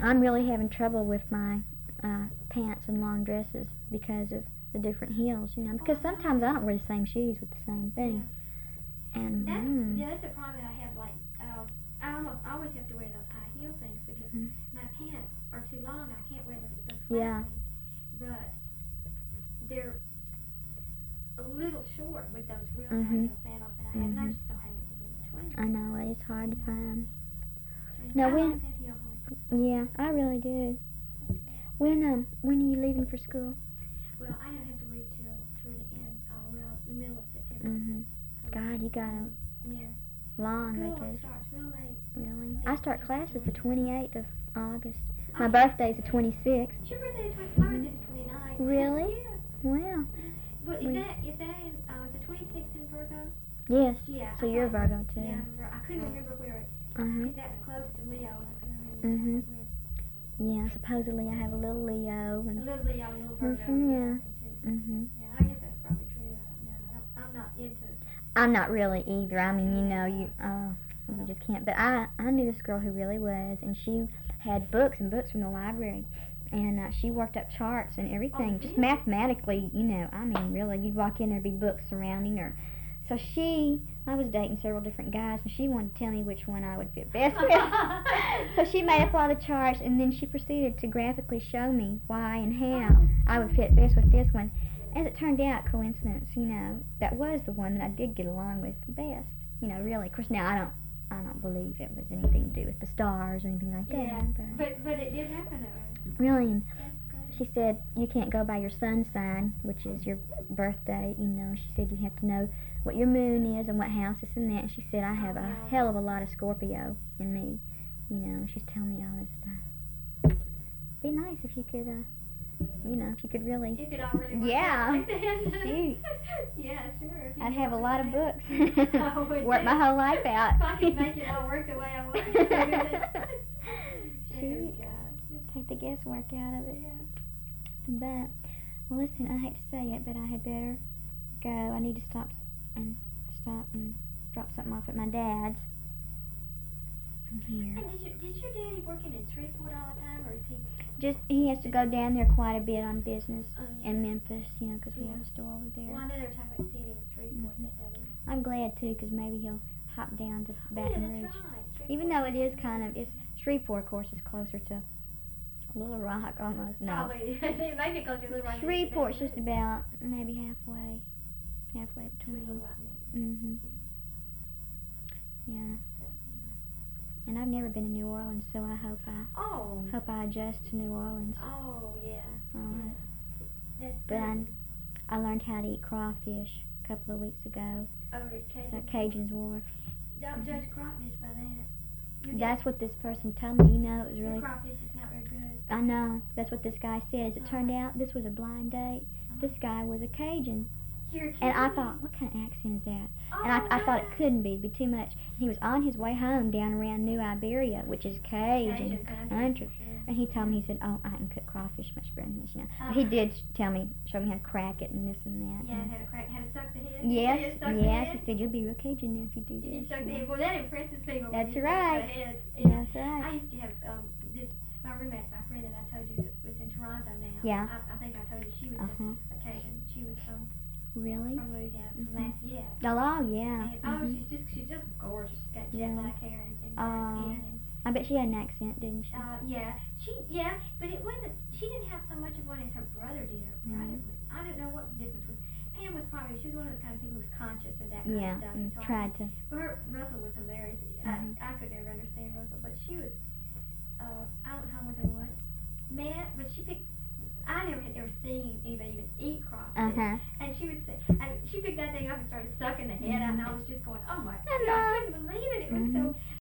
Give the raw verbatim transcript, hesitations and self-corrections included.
I'm really having trouble with my uh, pants and long dresses because of the different heels, you know. Because sometimes I don't wear the same shoes with the same thing. Yeah. And that's, mm, yeah, that's the problem that I have. Like, uh, I almost always have to wear those high heel things because mm, my pants are too long. I can't wear the, the flat yeah. ones. But they're a little short with those real high Mhm. heel sandals that I have, and I Mhm. just don't have anything in between. I know it's hard to Yeah. find. And No, I when like that heel height. yeah, I really do. When um when are you leaving for school? Well, I don't have to leave till toward the end. Uh, well, the middle of September. Mhm. God, you got a Yeah. long School vacation. starts real late. Really? I start classes the twenty-eighth of August. My I- birthday's the twenty-sixth. It's your birthday is twenty. My birthday is twenty-nine. Really? Yeah. Wow. Well, is We- that is that in uh the twenty-sixth in Virgo? Yes. Yeah. So I you're a thought- Virgo too. Yeah, I'm a Vir- I couldn't remember where it. Uh huh. Cause that's close to Leo, and I couldn't remember Mhm. exactly where. Yeah. Supposedly I have a little Leo A and. little Leo, a little Virgo. Mhm, yeah. me too. Mhm. Yeah, I guess that's probably true. Uh, no, I don't, I'm not into. I'm not really either. I mean, you know, you oh, you just can't. But I I knew this girl who really was, and she had books and books from the library, and uh, she worked up charts and everything, Oh, just really? mathematically. You know, I mean, really, you'd walk in, there'd be books surrounding her. So she, I was dating several different guys, and she wanted to tell me which one I would fit best with. So she made up all the charts, and then she proceeded to graphically show me why and how I would fit best with this one. As it turned out, coincidence, you know, that was the one that I did get along with the best. You know, really. Of course, now I don't, I don't believe it was anything to do with the stars or anything like that. Yeah, But but but it did happen that way. really, and That's she said you can't go by your sun sign, which is your birthday. You know, she said you have to know what your moon is and what house it's in that. And she said I have a hell of a lot of Scorpio in me. You know, she's telling me all this stuff. Be nice if you could, uh, you know, if you could really. If it all really worked Yeah. out like that. Shoot. Yeah, sure. If you I'd knew have a what lot of was books. I would Work my too. whole life out. If I could make it all work the way I wanted to. Shoot. Oh, God. Take the guesswork out of it. Yeah. But, well, listen, I hate to say it, but I had better go. I need to stop s- and stop and drop something off at my dad's from here. And is your, is your daddy working in Shreveport all the time, or is he? Just he has to go down there quite a bit on business Oh, yeah. in Memphis, you know, 'cause we have Yeah. a store over there. Well, I know they were talking about seeing him in Shreveport Mhm. that day. I'm glad too, 'cause maybe he'll hop down to Oh, yeah, Baton that's Rouge. right. Even though it is kind of, it's Shreveport, of course, is closer to Little Rock almost. No, Probably. It might be because you live right next to Shreveport's Baton just about maybe halfway, halfway Rouge. between. Little Rock now. Mhm. Yeah. And I've never been to New Orleans, so I hope I Oh. hope I adjust to New Orleans. Oh, yeah. All Yeah. right. That's But I, good. I learned how to eat crawfish a couple of weeks ago Over at Cajun. at Cajun's Wharf. Don't judge crawfish by that. You That's what this person told me. You know, it was Your really. crawfish is not very good. I know. That's what this guy said. As it turned out, this was a blind date. This guy was a Cajun, You're kidding. and I thought, what kind of accent is that? Oh, And I, I thought it no. couldn't be, it'd be too much. He was on his way home down around New Iberia, which is Cajun Cajun country. country. Sure. And he told me, he said, oh, I can cook crawfish much better than this, you know. Uh, But he did sh- tell me, show me how to crack it and this and that. Yeah, and- how to crack, how to suck the head. Yes, You suck the yes. head? He said, you'll be real Cajun now if you do You this. suck you the know. head. Well, that impresses people. when That's you right. Suck the head. Yeah. That's I right. used to have um this my roommate, my friend that I told you that was in Toronto now. Yeah. I, I think I told you she was Uh-huh. a, a Cajun. She was from Really? from Louisiana, from Mhm. Lafayette. Oh, oh, yeah. And oh, Mhm. she's just she's just gorgeous. She's got jet Yeah. black hair and, and Oh. dark skin and I bet she had an accent, didn't she? uh yeah she yeah but it wasn't she didn't have so much of one as her brother did. Her brother Mhm. was I don't know what the difference was. Pam was probably she was one of those kind of people who was conscious of that kind Yeah, of stuff. and so I tried to. But her, Russell was hilarious. Mhm. I, I could never understand Russell, but she was, uh, I don't know with her once, met, but she picked, I never had ever seen anybody even eat crawfish. Uh-huh. And she would say, and she picked that thing up and started sucking the head out, and I was just going, oh my I God, know. I couldn't believe it. It was